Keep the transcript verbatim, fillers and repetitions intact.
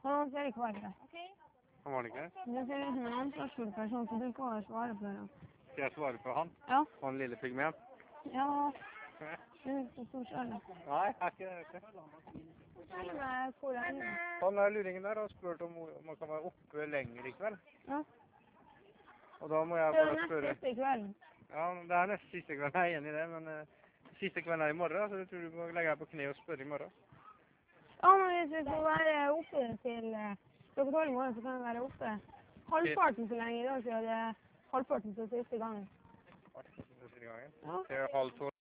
Han ser ikke være. Han var det ikke? Det ser ut som en ansvarsfull person, så du kan svare på det. Skal jeg svare på han? Ja. Han lille pygmen? Ja. Du er så stor selv. Nei, jeg er ikke det. Fortell meg hvor jeg er. Han er luringen der og spurt om man kan være oppe lenger i kveld. Ja. Og da må jeg Det er bare nest spørre. siste kvelden. Ja, det er nest siste kvelden, jeg er enig i det, men uh, siste kvelden er i morgen, så jeg tror du må legge deg på kne og spørre i morgen. Ja, men hvis vi skal være oppe til uh, klokka tolv i morgen, så kan vi være oppe halvparten så lenge i dag, så er det halvparten til siste gangen. Halvparten til siste gangen? Ja. Det er halv tolv.